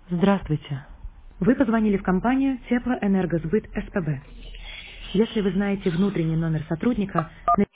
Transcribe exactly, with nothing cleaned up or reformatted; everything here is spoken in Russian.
Здравствуйте. Вы позвонили в компанию Теплоэнергосбыт СПБ. Если вы знаете внутренний номер сотрудника,